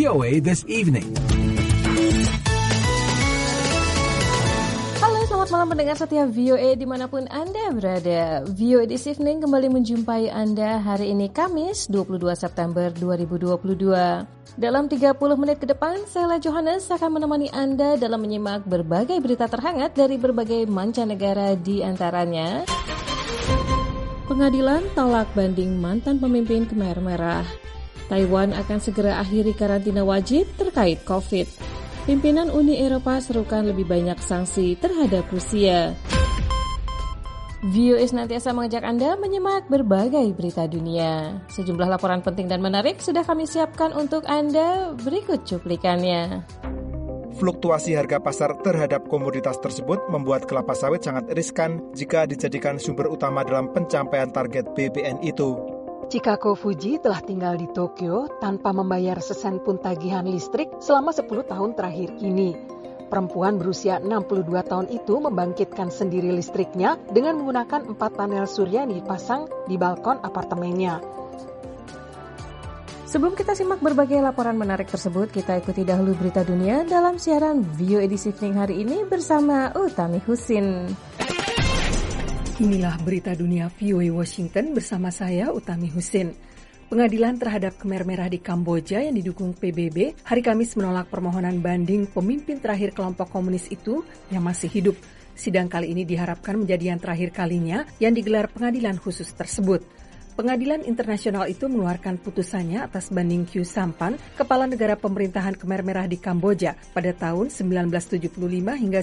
VOA This Evening. Halo, selamat malam pendengar setia VOA dimanapun Anda berada. VOA This Evening kembali menjumpai Anda hari ini Kamis 22 September 2022. Dalam 30 menit ke depan, Sheila Johannes akan menemani Anda dalam menyimak berbagai berita terhangat dari berbagai mancanegara, di antaranya Pengadilan tolak banding mantan pemimpin Khmer Merah. Taiwan akan segera akhiri karantina wajib terkait COVID. Pimpinan Uni Eropa serukan lebih banyak sanksi terhadap Rusia. VOA senantiasa mengajak Anda menyimak berbagai berita dunia. Sejumlah laporan penting dan menarik sudah kami siapkan untuk Anda, berikut cuplikannya. Fluktuasi harga pasar terhadap komoditas tersebut membuat kelapa sawit sangat riskan jika dijadikan sumber utama dalam pencapaian target BBN itu. Chikako Fuji telah tinggal di Tokyo tanpa membayar sesen pun tagihan listrik selama 10 tahun terakhir ini. Perempuan berusia 62 tahun itu membangkitkan sendiri listriknya dengan menggunakan 4 panel surya yang dipasang di balkon apartemennya. Sebelum kita simak berbagai laporan menarik tersebut, kita ikuti dahulu berita dunia dalam siaran VOA Edisi Evening hari ini bersama Utami Husin. Inilah berita dunia VOA Washington bersama saya, Utami Husin. Pengadilan terhadap Khmer Merah di Kamboja yang didukung PBB hari Kamis menolak permohonan banding pemimpin terakhir kelompok komunis itu yang masih hidup. Sidang kali ini diharapkan menjadi yang terakhir kalinya yang digelar pengadilan khusus tersebut. Pengadilan internasional itu mengeluarkan putusannya atas banding Khieu Samphan, kepala negara pemerintahan Khmer Merah di Kamboja pada tahun 1975 hingga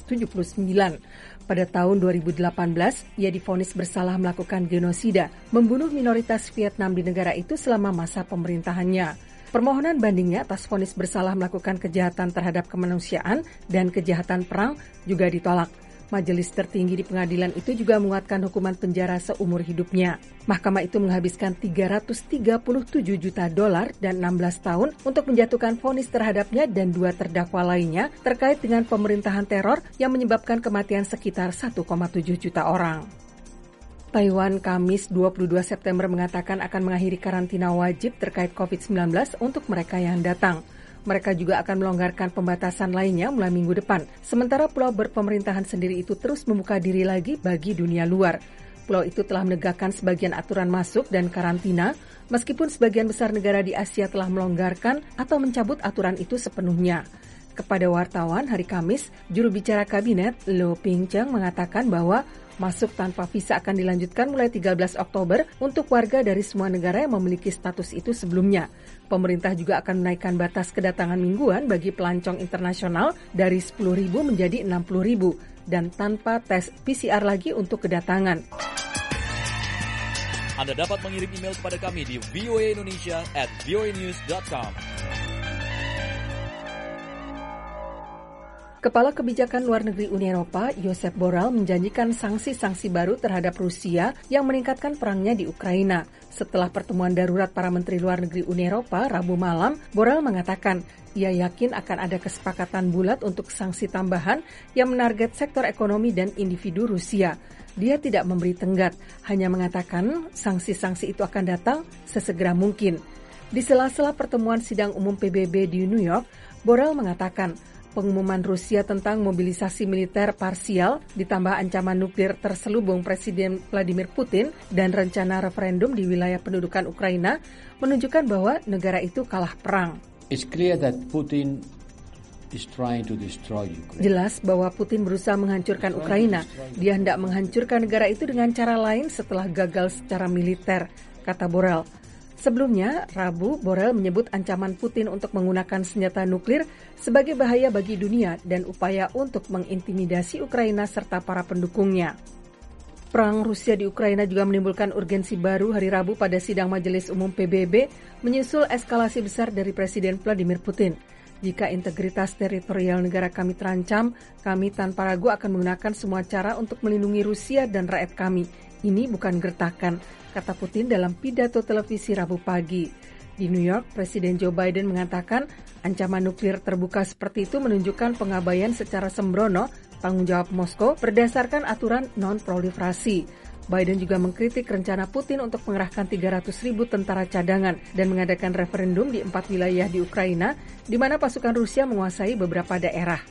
1979. Pada tahun 2018, ia divonis bersalah melakukan genosida, membunuh minoritas Vietnam di negara itu selama masa pemerintahannya. Permohonan bandingnya atas vonis bersalah melakukan kejahatan terhadap kemanusiaan dan kejahatan perang juga ditolak. Majelis tertinggi di pengadilan itu juga menguatkan hukuman penjara seumur hidupnya. Mahkamah itu menghabiskan $337 juta dan 16 tahun untuk menjatuhkan vonis terhadapnya dan 2 terdakwa lainnya terkait dengan pemerintahan teror yang menyebabkan kematian sekitar 1,7 juta orang. Taiwan Kamis 22 September mengatakan akan mengakhiri karantina wajib terkait COVID-19 untuk mereka yang datang. Mereka juga akan melonggarkan pembatasan lainnya mulai minggu depan. Sementara pulau berpemerintahan sendiri itu terus membuka diri lagi bagi dunia luar. Pulau itu telah menegakkan sebagian aturan masuk dan karantina, meskipun sebagian besar negara di Asia telah melonggarkan atau mencabut aturan itu sepenuhnya. Kepada wartawan hari Kamis, juru bicara kabinet Lo Ping-cheng mengatakan bahwa masuk tanpa visa akan dilanjutkan mulai 13 Oktober untuk warga dari semua negara yang memiliki status itu sebelumnya. Pemerintah juga akan menaikkan batas kedatangan mingguan bagi pelancong internasional dari 10.000 menjadi 60.000 dan tanpa tes PCR lagi untuk kedatangan. Anda dapat mengirim email kepada kami di voaindonesia@voanews.com. Kepala Kebijakan Luar Negeri Uni Eropa, Josep Borrell, menjanjikan sanksi-sanksi baru terhadap Rusia yang meningkatkan perangnya di Ukraina. Setelah pertemuan darurat para Menteri Luar Negeri Uni Eropa Rabu malam, Borrell mengatakan ia yakin akan ada kesepakatan bulat untuk sanksi tambahan yang menarget sektor ekonomi dan individu Rusia. Dia tidak memberi tenggat, hanya mengatakan sanksi-sanksi itu akan datang sesegera mungkin. Di sela-sela pertemuan sidang umum PBB di New York, Borrell mengatakan pengumuman Rusia tentang mobilisasi militer parsial ditambah ancaman nuklir terselubung Presiden Vladimir Putin dan rencana referendum di wilayah pendudukan Ukraina menunjukkan bahwa negara itu kalah perang. It's clear that Putin is trying to destroy Ukraine. Jelas bahwa Putin berusaha menghancurkan Ukraina. Dia hendak menghancurkan negara itu dengan cara lain setelah gagal secara militer, kata Borrell. Sebelumnya, Rabu, Borrell menyebut ancaman Putin untuk menggunakan senjata nuklir sebagai bahaya bagi dunia dan upaya untuk mengintimidasi Ukraina serta para pendukungnya. Perang Rusia di Ukraina juga menimbulkan urgensi baru hari Rabu pada sidang Majelis Umum PBB menyusul eskalasi besar dari Presiden Vladimir Putin. Jika integritas teritorial negara kami terancam, kami tanpa ragu akan menggunakan semua cara untuk melindungi Rusia dan rakyat kami. Ini bukan gertakan, kata Putin dalam pidato televisi Rabu pagi. Di New York, Presiden Joe Biden mengatakan ancaman nuklir terbuka seperti itu menunjukkan pengabaian secara sembrono tanggung jawab Moskow berdasarkan aturan non-proliferasi. Biden juga mengkritik rencana Putin untuk mengerahkan 300.000 tentara cadangan dan mengadakan referendum di 4 wilayah di Ukraina, di mana pasukan Rusia menguasai beberapa daerah.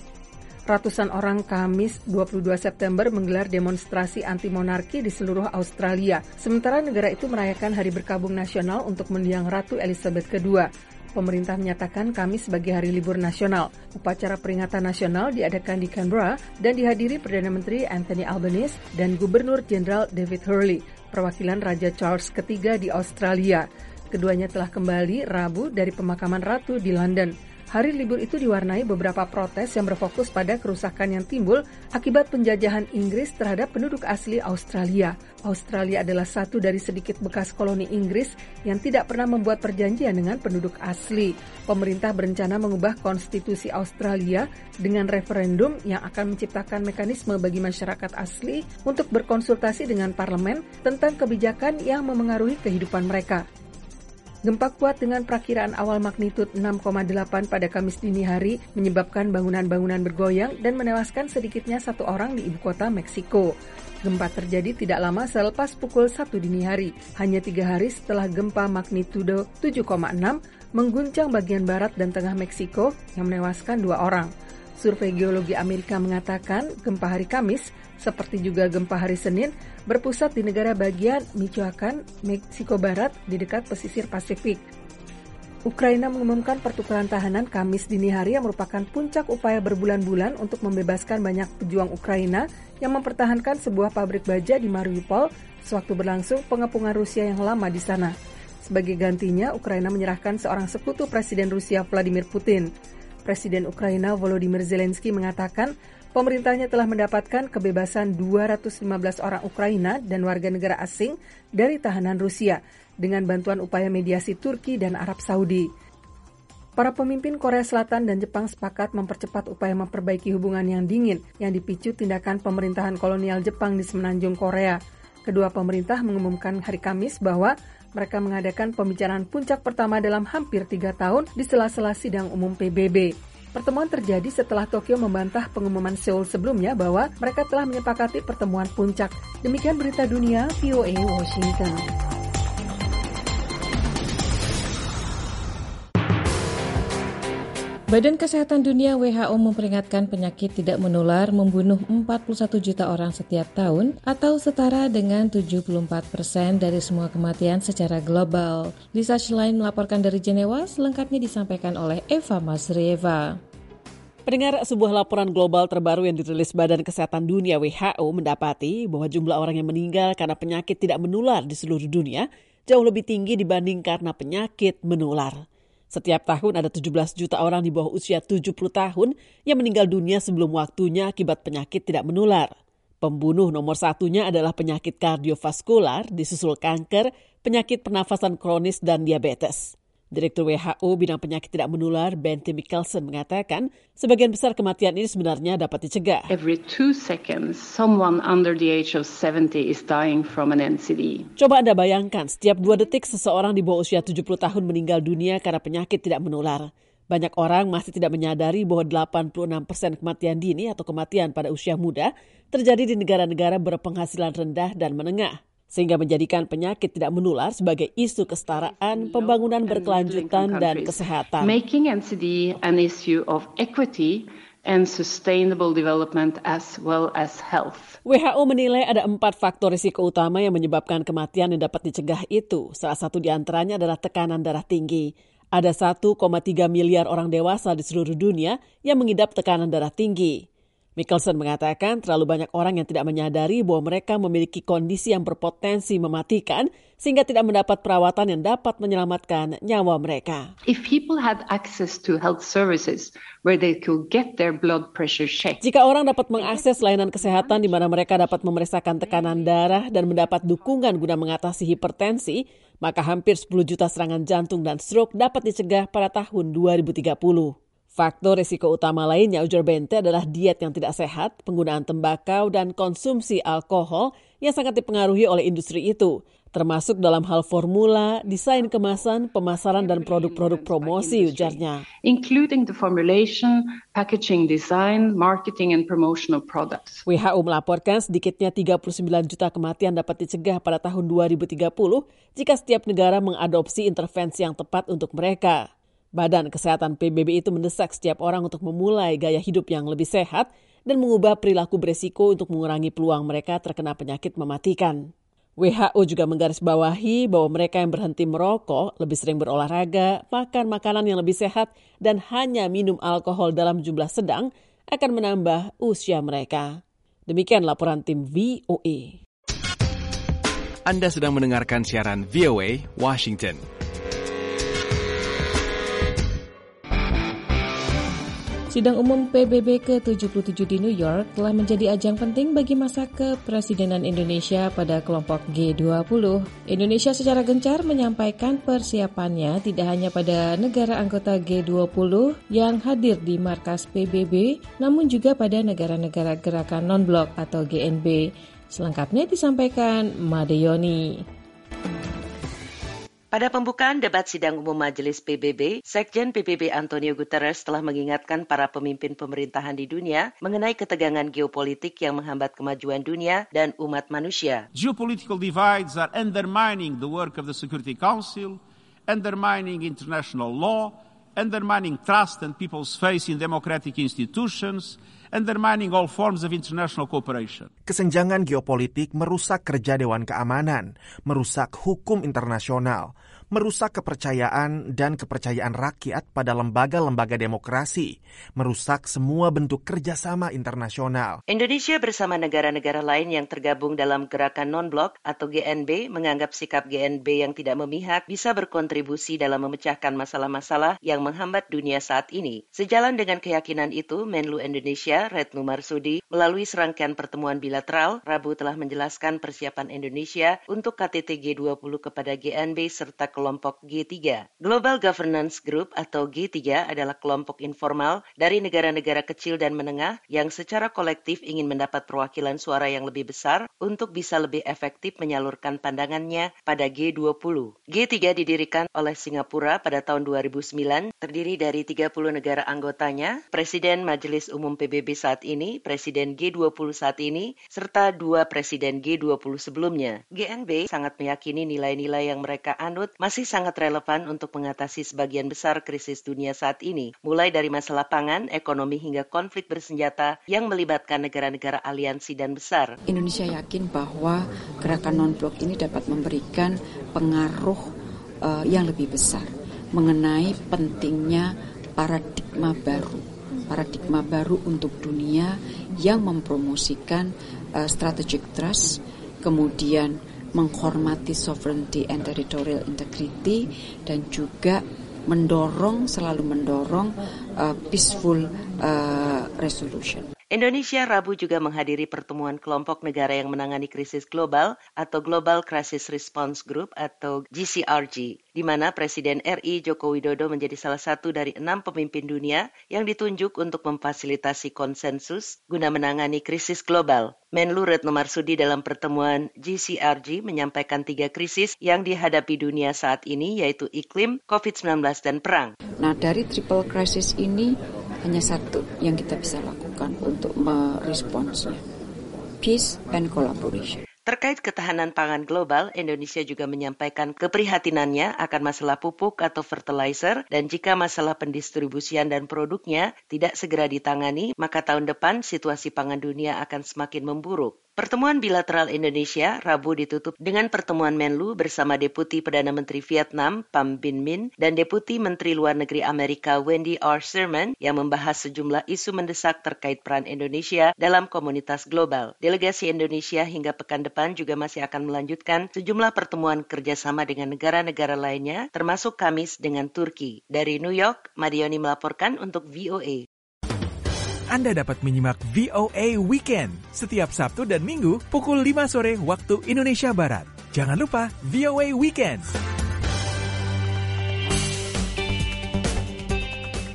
Ratusan orang Kamis 22 September menggelar demonstrasi anti-monarki di seluruh Australia, sementara negara itu merayakan Hari Berkabung Nasional untuk mendiang Ratu Elizabeth II. Pemerintah menyatakan Kamis sebagai hari libur nasional. Upacara peringatan nasional diadakan di Canberra dan dihadiri Perdana Menteri Anthony Albanese dan Gubernur Jenderal David Hurley, perwakilan Raja Charles III di Australia. Keduanya telah kembali Rabu dari pemakaman Ratu di London. Hari libur itu diwarnai beberapa protes yang berfokus pada kerusakan yang timbul akibat penjajahan Inggris terhadap penduduk asli Australia. Australia adalah satu dari sedikit bekas koloni Inggris yang tidak pernah membuat perjanjian dengan penduduk asli. Pemerintah berencana mengubah konstitusi Australia dengan referendum yang akan menciptakan mekanisme bagi masyarakat asli untuk berkonsultasi dengan parlemen tentang kebijakan yang memengaruhi kehidupan mereka. Gempa kuat dengan perakiraan awal magnitud 6,8 pada Kamis dini hari menyebabkan bangunan-bangunan bergoyang dan menewaskan sedikitnya 1 orang di ibu kota Meksiko. Gempa terjadi tidak lama selepas pukul 1 dini hari, hanya 3 hari setelah gempa magnitudo 7,6 mengguncang bagian barat dan tengah Meksiko yang menewaskan 2 orang. Survei Geologi Amerika mengatakan gempa hari Kamis, seperti juga gempa hari Senin, berpusat di negara bagian Michoacan, Meksiko Barat di dekat pesisir Pasifik. Ukraina mengumumkan pertukaran tahanan Kamis dini hari yang merupakan puncak upaya berbulan-bulan untuk membebaskan banyak pejuang Ukraina yang mempertahankan sebuah pabrik baja di Mariupol sewaktu berlangsung pengepungan Rusia yang lama di sana. Sebagai gantinya, Ukraina menyerahkan seorang sekutu Presiden Rusia Vladimir Putin. Presiden Ukraina Volodymyr Zelensky mengatakan pemerintahnya telah mendapatkan kebebasan 215 orang Ukraina dan warga negara asing dari tahanan Rusia dengan bantuan upaya mediasi Turki dan Arab Saudi. Para pemimpin Korea Selatan dan Jepang sepakat mempercepat upaya memperbaiki hubungan yang dingin yang dipicu tindakan pemerintahan kolonial Jepang di semenanjung Korea. Kedua pemerintah mengumumkan hari Kamis bahwa mereka mengadakan pembicaraan puncak pertama dalam hampir 3 tahun di sela-sela sidang umum PBB. Pertemuan terjadi setelah Tokyo membantah pengumuman Seoul sebelumnya bahwa mereka telah menyepakati pertemuan puncak. Demikian berita dunia VOA Washington. Badan Kesehatan Dunia WHO memperingatkan penyakit tidak menular membunuh 41 juta orang setiap tahun atau setara dengan 74% dari semua kematian secara global. Lisa Schlein melaporkan dari Jenewa, selengkapnya disampaikan oleh Eva Masrieva. Pendengar, sebuah laporan global terbaru yang dirilis Badan Kesehatan Dunia WHO mendapati bahwa jumlah orang yang meninggal karena penyakit tidak menular di seluruh dunia jauh lebih tinggi dibanding karena penyakit menular. Setiap tahun ada 17 juta orang di bawah usia 70 tahun yang meninggal dunia sebelum waktunya akibat penyakit tidak menular. Pembunuh nomor satunya adalah penyakit kardiovaskular, disusul kanker, penyakit pernafasan kronis, dan diabetes. Direktur WHO bidang penyakit tidak menular, Bente Mikkelsen, mengatakan sebagian besar kematian ini sebenarnya dapat dicegah. Every 2 seconds, someone under the age of 70 is dying from an NCD. Coba Anda bayangkan, setiap 2 detik seseorang di bawah usia 70 tahun meninggal dunia karena penyakit tidak menular. Banyak orang masih tidak menyadari bahwa 86% kematian dini atau kematian pada usia muda terjadi di negara-negara berpenghasilan rendah dan menengah, sehingga menjadikan penyakit tidak menular sebagai isu kesetaraan, pembangunan berkelanjutan, dan kesehatan. Making NCD an issue of equity and sustainable development as well as health. WHO menilai ada 4 faktor risiko utama yang menyebabkan kematian yang dapat dicegah itu. Salah satu di antaranya adalah tekanan darah tinggi. Ada 1,3 miliar orang dewasa di seluruh dunia yang mengidap tekanan darah tinggi. Mikkelsen mengatakan terlalu banyak orang yang tidak menyadari bahwa mereka memiliki kondisi yang berpotensi mematikan sehingga tidak mendapat perawatan yang dapat menyelamatkan nyawa mereka. If people had access to health services where they could get their blood pressure checked. Jika orang dapat mengakses layanan kesehatan di mana mereka dapat memeriksakan tekanan darah dan mendapat dukungan guna mengatasi hipertensi, maka hampir 10 juta serangan jantung dan stroke dapat dicegah pada tahun 2030. Faktor risiko utama lainnya, ujar Bente, adalah diet yang tidak sehat, penggunaan tembakau, dan konsumsi alkohol yang sangat dipengaruhi oleh industri itu, termasuk dalam hal formula, desain kemasan, pemasaran, dan produk-produk promosi, ujarnya. Including the formulation, packaging design, marketing, and promotional products. WHO melaporkan sedikitnya 39 juta kematian dapat dicegah pada tahun 2030 jika setiap negara mengadopsi intervensi yang tepat untuk mereka. Badan Kesehatan PBB itu mendesak setiap orang untuk memulai gaya hidup yang lebih sehat dan mengubah perilaku beresiko untuk mengurangi peluang mereka terkena penyakit mematikan. WHO juga menggarisbawahi bahwa mereka yang berhenti merokok, lebih sering berolahraga, makan makanan yang lebih sehat, dan hanya minum alkohol dalam jumlah sedang akan menambah usia mereka. Demikian laporan tim VOA. Anda sedang mendengarkan siaran VOA Washington. Sidang umum PBB ke-77 di New York telah menjadi ajang penting bagi masa kepresidenan Indonesia pada kelompok G20. Indonesia secara gencar menyampaikan persiapannya tidak hanya pada negara anggota G20 yang hadir di markas PBB, namun juga pada negara-negara gerakan non-blok atau GNB. Selengkapnya disampaikan Made Yoni. Pada pembukaan debat sidang umum Majelis PBB, Sekjen PBB Antonio Guterres telah mengingatkan para pemimpin pemerintahan di dunia mengenai ketegangan geopolitik yang menghambat kemajuan dunia dan umat manusia. Geopolitical divides are undermining the work of the Security Council, undermining international law, undermining trust and people's faith in democratic institutions, undermining all forms of international cooperation. Kesenjangan geopolitik merusak kerja Dewan Keamanan, merusak hukum internasional, merusak kepercayaan dan kepercayaan rakyat pada lembaga-lembaga demokrasi, merusak semua bentuk kerjasama internasional. Indonesia bersama negara-negara lain yang tergabung dalam gerakan non-blok atau GNB menganggap sikap GNB yang tidak memihak bisa berkontribusi dalam memecahkan masalah-masalah yang menghambat dunia saat ini. Sejalan dengan keyakinan itu, Menlu Indonesia Retno Marsudi melalui serangkaian pertemuan bilateral Rabu telah menjelaskan persiapan Indonesia untuk KTT G20 kepada GNB serta kelompok G3. Global Governance Group atau G3 adalah kelompok informal dari negara-negara kecil dan menengah yang secara kolektif ingin mendapat perwakilan suara yang lebih besar untuk bisa lebih efektif menyalurkan pandangannya pada G20. G3 didirikan oleh Singapura pada tahun 2009, terdiri dari 30 negara anggotanya, Presiden Majelis Umum PBB saat ini, Presiden G20 saat ini, serta 2 Presiden G20 sebelumnya. GNB sangat meyakini nilai-nilai yang mereka anut masih sangat relevan untuk mengatasi sebagian besar krisis dunia saat ini, mulai dari masalah pangan, ekonomi hingga konflik bersenjata yang melibatkan negara-negara aliansi dan besar. Indonesia yakin bahwa gerakan non-blok ini dapat memberikan pengaruh yang lebih besar mengenai pentingnya paradigma baru untuk dunia yang mempromosikan strategic trust, kemudian menghormati sovereignty and territorial integrity, dan juga selalu mendorong peaceful resolution. Indonesia Rabu juga menghadiri pertemuan kelompok negara yang menangani krisis global atau Global Crisis Response Group atau GCRG, di mana Presiden RI Joko Widodo menjadi salah satu dari 6 pemimpin dunia yang ditunjuk untuk memfasilitasi konsensus guna menangani krisis global. Menlu Retno Marsudi dalam pertemuan GCRG menyampaikan 3 krisis yang dihadapi dunia saat ini, yaitu iklim, COVID-19, dan perang. Nah, dari triple crisis ini hanya satu yang kita bisa lakukan untuk meresponsnya, peace and collaboration. Terkait ketahanan pangan global, Indonesia juga menyampaikan keprihatinannya akan masalah pupuk atau fertilizer, dan jika masalah pendistribusian dan produknya tidak segera ditangani, maka tahun depan situasi pangan dunia akan semakin memburuk. Pertemuan bilateral Indonesia Rabu ditutup dengan pertemuan Menlu bersama Deputi Perdana Menteri Vietnam Pham Binh Minh dan Deputi Menteri Luar Negeri Amerika Wendy R. Sherman yang membahas sejumlah isu mendesak terkait peran Indonesia dalam komunitas global. Delegasi Indonesia hingga pekan depan juga masih akan melanjutkan sejumlah pertemuan kerjasama dengan negara-negara lainnya, termasuk Kamis dengan Turki. Dari New York, Madioni melaporkan untuk VOA. Anda dapat menyimak VOA Weekend setiap Sabtu dan Minggu pukul 5 sore waktu Indonesia Barat. Jangan lupa VOA Weekend.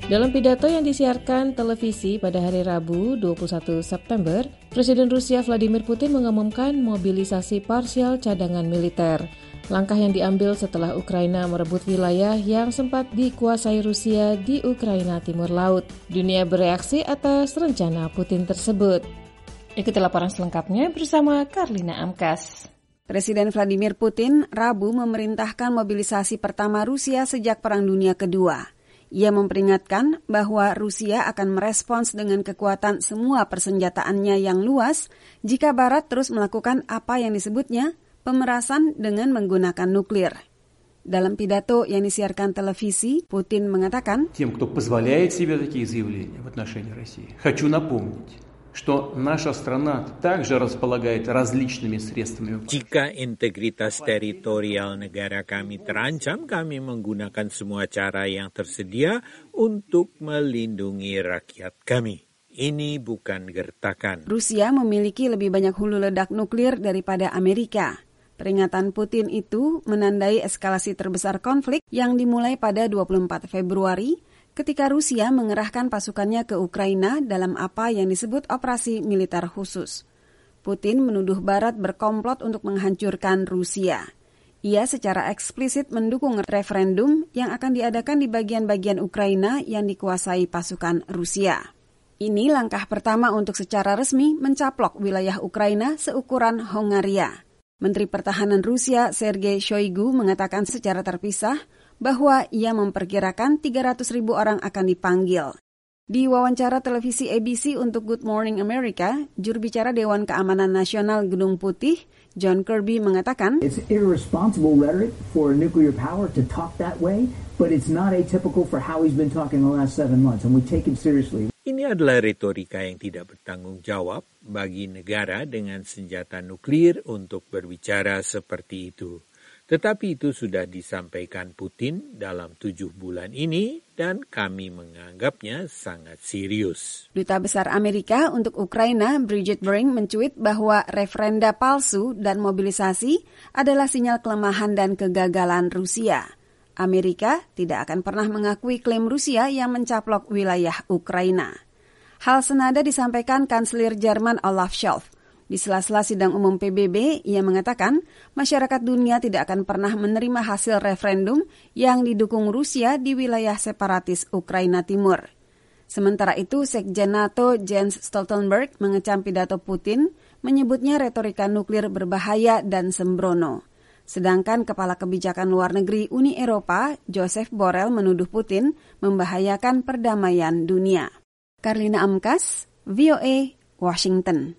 Dalam pidato yang disiarkan televisi pada hari Rabu 21 September, Presiden Rusia Vladimir Putin mengumumkan mobilisasi parsial cadangan militer. Langkah yang diambil setelah Ukraina merebut wilayah yang sempat dikuasai Rusia di Ukraina Timur Laut. Dunia bereaksi atas rencana Putin tersebut. Ikuti laporan selengkapnya bersama Karlina Amkas. Presiden Vladimir Putin Rabu memerintahkan mobilisasi pertama Rusia sejak Perang Dunia Kedua. Ia memperingatkan bahwa Rusia akan merespons dengan kekuatan semua persenjataannya yang luas jika Barat terus melakukan apa yang disebutnya pemerasan dengan menggunakan nuklir. Dalam pidato yang disiarkan televisi, Putin mengatakan, Тем, кто позволяет себе такие заявления в отношении России, хочу напомнить, что наша страна также располагает различными средствами. Jika integritas teritorial negara kami terancam, kami menggunakan semua cara yang tersedia untuk melindungi rakyat kami. Ini bukan gertakan. Rusia memiliki lebih banyak hulu ledak nuklir daripada Amerika. Peringatan Putin itu menandai eskalasi terbesar konflik yang dimulai pada 24 Februari ketika Rusia mengerahkan pasukannya ke Ukraina dalam apa yang disebut operasi militer khusus. Putin menuduh Barat berkomplot untuk menghancurkan Rusia. Ia secara eksplisit mendukung referendum yang akan diadakan di bagian-bagian Ukraina yang dikuasai pasukan Rusia. Ini langkah pertama untuk secara resmi mencaplok wilayah Ukraina seukuran Hongaria. Menteri Pertahanan Rusia Sergei Shoigu mengatakan secara terpisah bahwa ia memperkirakan 300.000 orang akan dipanggil. Di wawancara televisi ABC untuk Good Morning America, juru bicara Dewan Keamanan Nasional Gedung Putih, John Kirby mengatakan, It's irresponsible rhetoric for nuclear power to talk that way, but it's not atypical for how he's been talking the last 7 months, and we take it seriously. Ini adalah retorika yang tidak bertanggung jawab bagi negara dengan senjata nuklir untuk berbicara seperti itu. Tetapi itu sudah disampaikan Putin dalam 7 bulan ini dan kami menganggapnya sangat serius. Duta Besar Amerika untuk Ukraina, Bridget Brink, mencuit bahwa referenda palsu dan mobilisasi adalah sinyal kelemahan dan kegagalan Rusia. Amerika tidak akan pernah mengakui klaim Rusia yang mencaplok wilayah Ukraina. Hal senada disampaikan Kanselir Jerman Olaf Scholz. Di sela-sela sidang umum PBB, ia mengatakan masyarakat dunia tidak akan pernah menerima hasil referendum yang didukung Rusia di wilayah separatis Ukraina Timur. Sementara itu, Sekjen NATO Jens Stoltenberg mengecam pidato Putin, menyebutnya retorika nuklir berbahaya dan sembrono. Sedangkan Kepala Kebijakan Luar Negeri Uni Eropa, Joseph Borrell, menuduh Putin membahayakan perdamaian dunia. Karlina Amkas, VOA, Washington.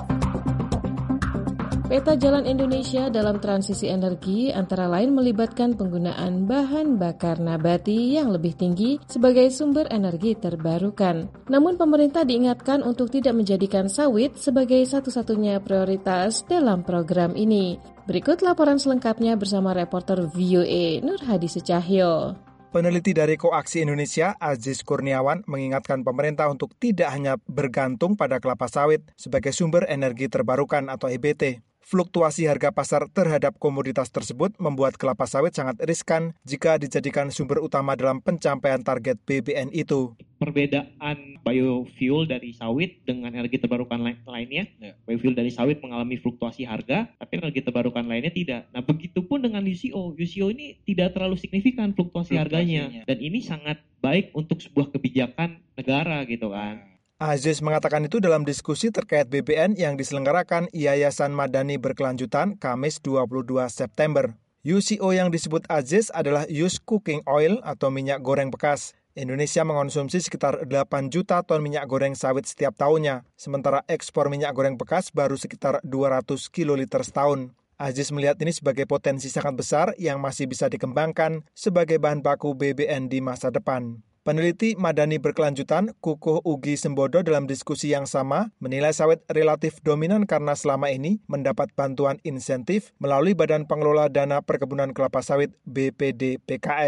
Peta jalan Indonesia dalam transisi energi antara lain melibatkan penggunaan bahan bakar nabati yang lebih tinggi sebagai sumber energi terbarukan. Namun pemerintah diingatkan untuk tidak menjadikan sawit sebagai satu-satunya prioritas dalam program ini. Berikut laporan selengkapnya bersama reporter VOA Nur Hadi Secahyo. Peneliti dari Koaksi Indonesia, Aziz Kurniawan, mengingatkan pemerintah untuk tidak hanya bergantung pada kelapa sawit sebagai sumber energi terbarukan atau EBT. Fluktuasi harga pasar terhadap komoditas tersebut membuat kelapa sawit sangat riskan jika dijadikan sumber utama dalam pencapaian target BBN itu. Perbedaan biofuel dari sawit dengan energi terbarukan lainnya, biofuel dari sawit mengalami fluktuasi harga, tapi energi terbarukan lainnya tidak. Nah, begitupun dengan UCO. UCO ini tidak terlalu signifikan fluktuasi harganya, dan ini sangat baik untuk sebuah kebijakan negara gitu kan. Aziz mengatakan itu dalam diskusi terkait BBN yang diselenggarakan Yayasan Madani Berkelanjutan Kamis 22 September. UCO yang disebut Aziz adalah used cooking oil atau minyak goreng bekas. Indonesia mengonsumsi sekitar 8 juta ton minyak goreng sawit setiap tahunnya, sementara ekspor minyak goreng bekas baru sekitar 200 kiloliter setahun. Aziz melihat ini sebagai potensi sangat besar yang masih bisa dikembangkan sebagai bahan baku BBN di masa depan. Peneliti Madani Berkelanjutan, Kukuh Ugi Sembodo dalam diskusi yang sama, menilai sawit relatif dominan karena selama ini mendapat bantuan insentif melalui Badan Pengelola Dana Perkebunan Kelapa Sawit BPD PKS.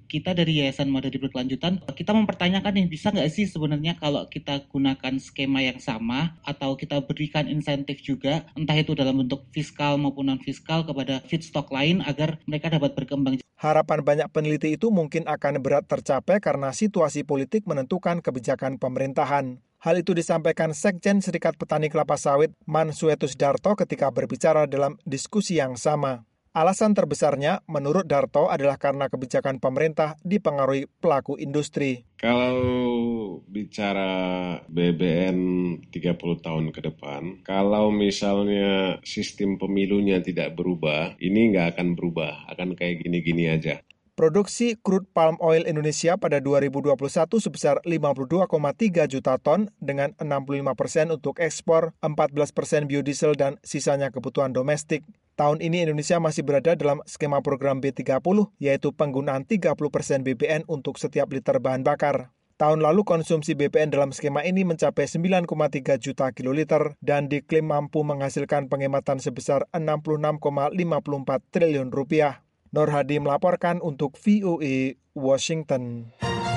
kita dari Yayasan Madani Berkelanjutan, kita mempertanyakan nih, bisa nggak sih sebenarnya kalau kita gunakan skema yang sama atau kita berikan insentif juga, entah itu dalam bentuk fiskal maupun non-fiskal kepada feedstock lain agar mereka dapat berkembang. Harapan banyak peneliti itu mungkin akan berat tercapai karena situasi politik menentukan kebijakan pemerintahan. Hal itu disampaikan Sekjen Serikat Petani Kelapa Sawit Mansuetus Darto ketika berbicara dalam diskusi yang sama. Alasan terbesarnya, menurut Darto, adalah karena kebijakan pemerintah dipengaruhi pelaku industri. Kalau bicara BBN 30 tahun ke depan, kalau misalnya sistem pemilunya tidak berubah, ini nggak akan berubah, akan kayak gini-gini aja. Produksi crude palm oil Indonesia pada 2021 sebesar 52,3 juta ton dengan 65% untuk ekspor, 14% biodiesel dan sisanya kebutuhan domestik. Tahun ini Indonesia masih berada dalam skema program B30, yaitu penggunaan 30% BBN untuk setiap liter bahan bakar. Tahun lalu konsumsi BBN dalam skema ini mencapai 9,3 juta kiloliter dan diklaim mampu menghasilkan penghematan sebesar 66,54 triliun rupiah. Nur Hadi melaporkan untuk VOA Washington.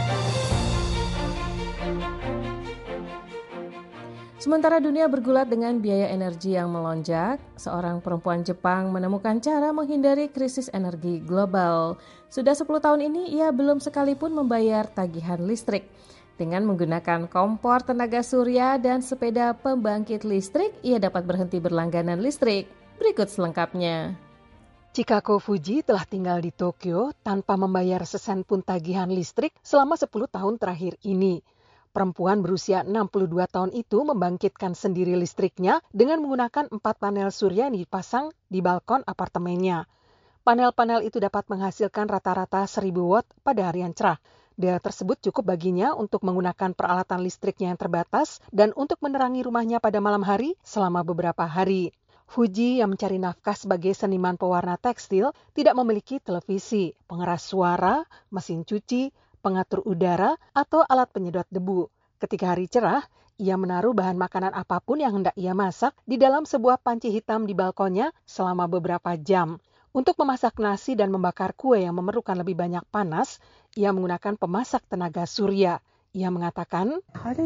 Sementara dunia bergulat dengan biaya energi yang melonjak, seorang perempuan Jepang menemukan cara menghindari krisis energi global. Sudah 10 tahun ini ia belum sekalipun membayar tagihan listrik. Dengan menggunakan kompor tenaga surya dan sepeda pembangkit listrik, ia dapat berhenti berlangganan listrik. Berikut selengkapnya. Chikako Fuji telah tinggal di Tokyo tanpa membayar sesen pun tagihan listrik selama 10 tahun terakhir ini. Perempuan berusia 62 tahun itu membangkitkan sendiri listriknya dengan menggunakan 4 panel surya yang dipasang di balkon apartemennya. Panel-panel itu dapat menghasilkan rata-rata 1000 watt pada hari yang cerah. Daya tersebut cukup baginya untuk menggunakan peralatan listriknya yang terbatas dan untuk menerangi rumahnya pada malam hari selama beberapa hari. Fuji yang mencari nafkah sebagai seniman pewarna tekstil tidak memiliki televisi, pengeras suara, mesin cuci, pengatur udara, atau alat penyedot debu. Ketika hari cerah, ia menaruh bahan makanan apapun yang hendak ia masak di dalam sebuah panci hitam di balkonnya selama beberapa jam. Untuk memasak nasi dan membakar kue yang memerlukan lebih banyak panas, ia menggunakan pemasak tenaga surya. Ia mengatakan,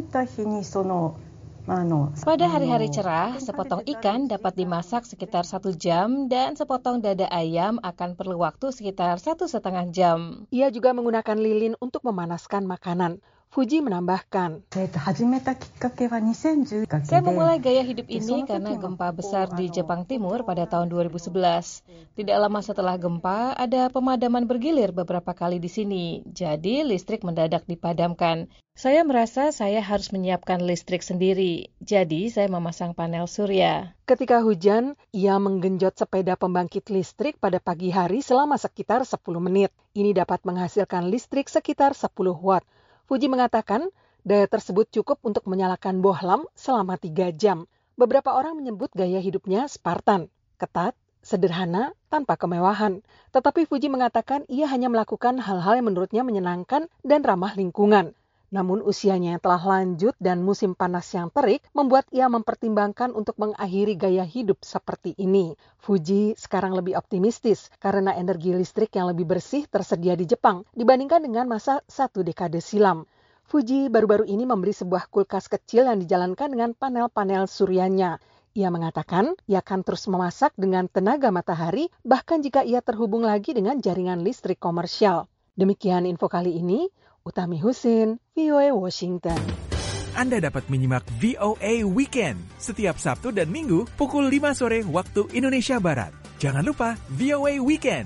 pada hari-hari cerah, sepotong ikan dapat dimasak sekitar 1 jam dan sepotong dada ayam akan perlu waktu sekitar 1,5 jam. Ia juga menggunakan lilin untuk memanaskan makanan. Fuji menambahkan, saya memulai gaya hidup ini karena gempa besar di Jepang Timur pada tahun 2011. Tidak lama setelah gempa, ada pemadaman bergilir beberapa kali di sini, jadi listrik mendadak dipadamkan. Saya merasa saya harus menyiapkan listrik sendiri, jadi saya memasang panel surya. Ketika hujan, ia menggenjot sepeda pembangkit listrik pada pagi hari selama sekitar 10 menit. Ini dapat menghasilkan listrik sekitar 10 watt. Fuji mengatakan daya tersebut cukup untuk menyalakan bohlam selama 3 jam. Beberapa orang menyebut gaya hidupnya Spartan, ketat, sederhana, tanpa kemewahan. Tetapi Fuji mengatakan ia hanya melakukan hal-hal yang menurutnya menyenangkan dan ramah lingkungan. Namun usianya yang telah lanjut dan musim panas yang terik membuat ia mempertimbangkan untuk mengakhiri gaya hidup seperti ini. Fuji sekarang lebih optimistis karena energi listrik yang lebih bersih tersedia di Jepang dibandingkan dengan masa 1 dekade silam. Fuji baru-baru ini membeli sebuah kulkas kecil yang dijalankan dengan panel-panel suryanya. Ia mengatakan ia akan terus memasak dengan tenaga matahari bahkan jika ia terhubung lagi dengan jaringan listrik komersial. Demikian info kali ini. Utami Husin, VOA Washington. Anda dapat menyimak VOA Weekend setiap Sabtu dan Minggu pukul 5 sore waktu Indonesia Barat. Jangan lupa VOA Weekend.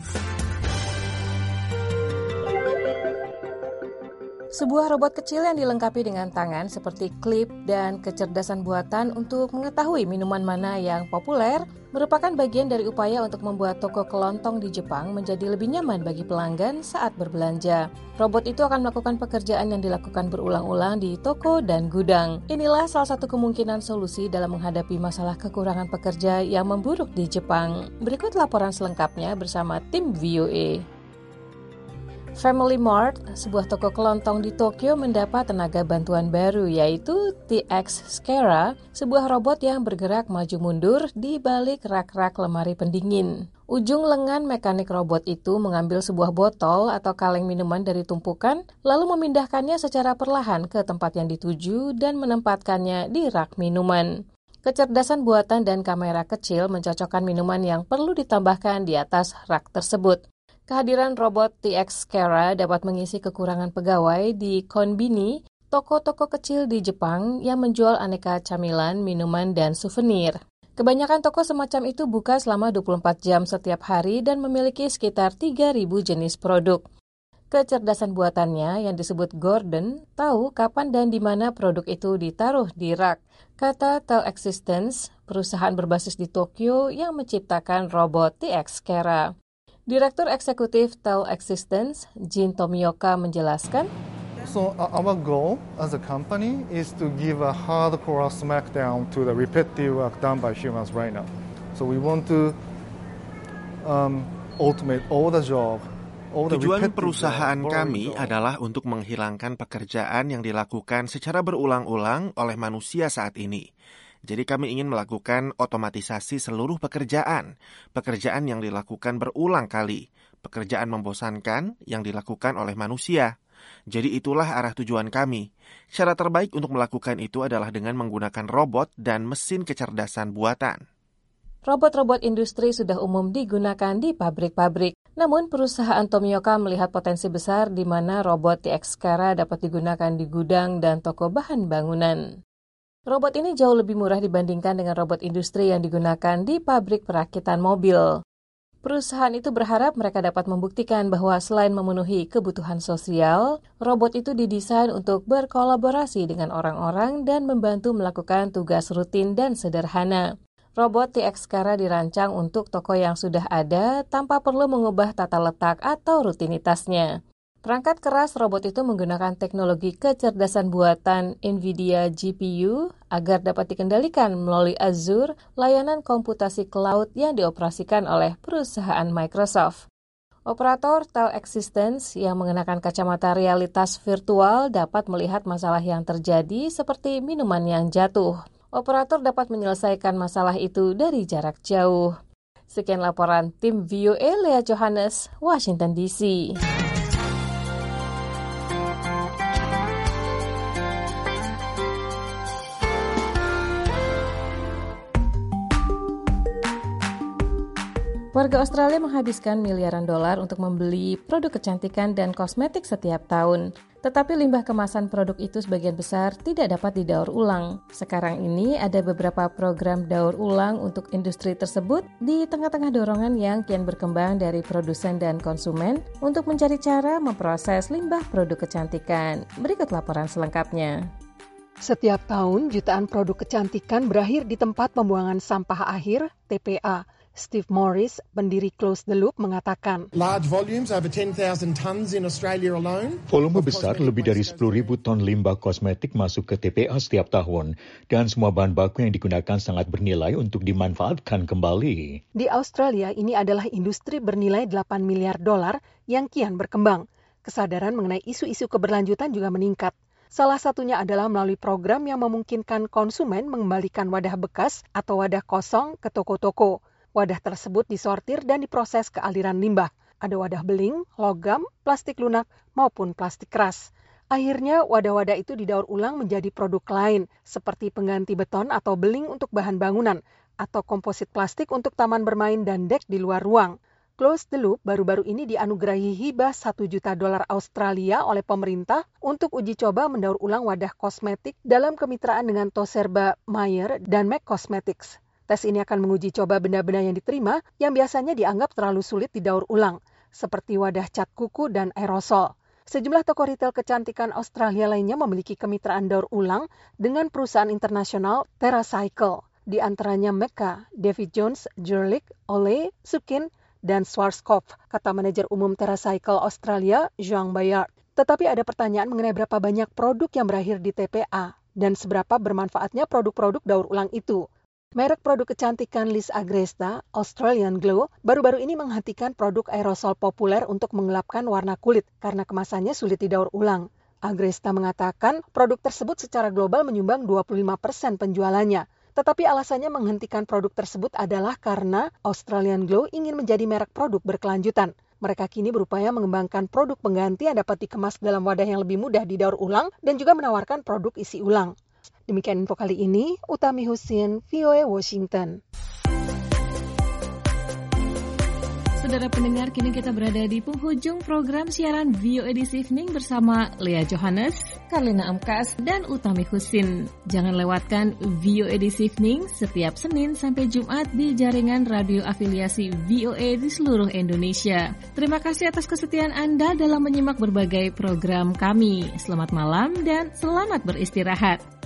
Sebuah robot kecil yang dilengkapi dengan tangan seperti klip dan kecerdasan buatan untuk mengetahui minuman mana yang populer merupakan bagian dari upaya untuk membuat toko kelontong di Jepang menjadi lebih nyaman bagi pelanggan saat berbelanja. Robot itu akan melakukan pekerjaan yang dilakukan berulang-ulang di toko dan gudang. Inilah salah satu kemungkinan solusi dalam menghadapi masalah kekurangan pekerja yang memburuk di Jepang. Berikut laporan selengkapnya bersama tim VOA. Family Mart, sebuah toko kelontong di Tokyo mendapat tenaga bantuan baru yaitu TX Scara, sebuah robot yang bergerak maju mundur di balik rak-rak lemari pendingin. Ujung lengan mekanik robot itu mengambil sebuah botol atau kaleng minuman dari tumpukan, lalu memindahkannya secara perlahan ke tempat yang dituju dan menempatkannya di rak minuman. Kecerdasan buatan dan kamera kecil mencocokkan minuman yang perlu ditambahkan di atas rak tersebut. Kehadiran robot TX Kara dapat mengisi kekurangan pegawai di konbini, toko-toko kecil di Jepang yang menjual aneka camilan, minuman, dan souvenir. Kebanyakan toko semacam itu buka selama 24 jam setiap hari dan memiliki sekitar 3.000 jenis produk. Kecerdasan buatannya yang disebut Gordon tahu kapan dan di mana produk itu ditaruh di rak, kata Telexistence, perusahaan berbasis di Tokyo yang menciptakan robot TX Kara. Direktur Eksekutif Telexistence, Jin Tomioka menjelaskan, So our goal as a company is to give a hardcore smackdown to the repetitive work done by humans right now. So we want to automate all the job. Tujuan perusahaan kami adalah untuk menghilangkan pekerjaan yang dilakukan secara berulang-ulang oleh manusia saat ini. Jadi kami ingin melakukan otomatisasi seluruh pekerjaan yang dilakukan berulang kali, pekerjaan membosankan yang dilakukan oleh manusia. Jadi itulah arah tujuan kami. Cara terbaik untuk melakukan itu adalah dengan menggunakan robot dan mesin kecerdasan buatan. Robot-robot industri sudah umum digunakan di pabrik-pabrik. Namun perusahaan Tomioka melihat potensi besar di mana robot TX Kara dapat digunakan di gudang dan toko bahan bangunan. Robot ini jauh lebih murah dibandingkan dengan robot industri yang digunakan di pabrik perakitan mobil. Perusahaan itu berharap mereka dapat membuktikan bahwa selain memenuhi kebutuhan sosial, robot itu didesain untuk berkolaborasi dengan orang-orang dan membantu melakukan tugas rutin dan sederhana. Robot TX Kara dirancang untuk toko yang sudah ada tanpa perlu mengubah tata letak atau rutinitasnya. Perangkat keras robot itu menggunakan teknologi kecerdasan buatan NVIDIA GPU agar dapat dikendalikan melalui Azure, layanan komputasi cloud yang dioperasikan oleh perusahaan Microsoft. Operator Telexistence yang mengenakan kacamata realitas virtual dapat melihat masalah yang terjadi seperti minuman yang jatuh. Operator dapat menyelesaikan masalah itu dari jarak jauh. Sekian laporan tim VOA Lea Johannes, Washington DC. Warga Australia menghabiskan miliaran dolar untuk membeli produk kecantikan dan kosmetik setiap tahun. Tetapi limbah kemasan produk itu sebagian besar tidak dapat didaur ulang. Sekarang ini ada beberapa program daur ulang untuk industri tersebut di tengah-tengah dorongan yang kian berkembang dari produsen dan konsumen untuk mencari cara memproses limbah produk kecantikan. Berikut laporan selengkapnya. Setiap tahun, jutaan produk kecantikan berakhir di tempat pembuangan sampah akhir, TPA. Steve Morris, pendiri Close the Loop, mengatakan, Large volumes, over 10,000 tons in Australia alone. Volume besar, lebih dari 10.000 ton limbah kosmetik masuk ke TPA setiap tahun, dan semua bahan baku yang digunakan sangat bernilai untuk dimanfaatkan kembali. Di Australia, ini adalah industri bernilai $8 miliar yang kian berkembang. Kesadaran mengenai isu-isu keberlanjutan juga meningkat. Salah satunya adalah melalui program yang memungkinkan konsumen mengembalikan wadah bekas atau wadah kosong ke toko-toko. Wadah tersebut disortir dan diproses ke aliran limbah. Ada wadah beling, logam, plastik lunak, maupun plastik keras. Akhirnya, wadah-wadah itu didaur ulang menjadi produk lain, seperti pengganti beton atau beling untuk bahan bangunan, atau komposit plastik untuk taman bermain dan dek di luar ruang. Close the Loop baru-baru ini dianugerahi hibah $1 juta Australia oleh pemerintah untuk uji coba mendaur ulang wadah kosmetik dalam kemitraan dengan Toshiba Mayer dan MAC Cosmetics. Tes ini akan menguji coba benda-benda yang diterima yang biasanya dianggap terlalu sulit didaur ulang, seperti wadah cat kuku dan aerosol. Sejumlah toko retail kecantikan Australia lainnya memiliki kemitraan daur ulang dengan perusahaan internasional TerraCycle, di antaranya Mecca, David Jones, Jurlick, Olay, Sukin, dan Schwarzkopf, kata manajer umum TerraCycle Australia, Jean Bayard. Tetapi ada pertanyaan mengenai berapa banyak produk yang berakhir di TPA dan seberapa bermanfaatnya produk-produk daur ulang itu. Merek produk kecantikan Liz Agresta, Australian Glow, baru-baru ini menghentikan produk aerosol populer untuk menggelapkan warna kulit karena kemasannya sulit didaur ulang. Agresta mengatakan produk tersebut secara global menyumbang 25% penjualannya. Tetapi alasannya menghentikan produk tersebut adalah karena Australian Glow ingin menjadi merek produk berkelanjutan. Mereka kini berupaya mengembangkan produk pengganti yang dapat dikemas dalam wadah yang lebih mudah didaur ulang dan juga menawarkan produk isi ulang. Demikian info kali ini, Utami Husin, VOA Washington. Saudara pendengar, kini kita berada di penghujung program siaran VOA This Evening bersama Lea Johannes, Karlina Amkas, dan Utami Husin. Jangan lewatkan VOA This Evening setiap Senin sampai Jumat di jaringan radio afiliasi VOA di seluruh Indonesia. Terima kasih atas kesetiaan Anda dalam menyimak berbagai program kami. Selamat malam dan selamat beristirahat.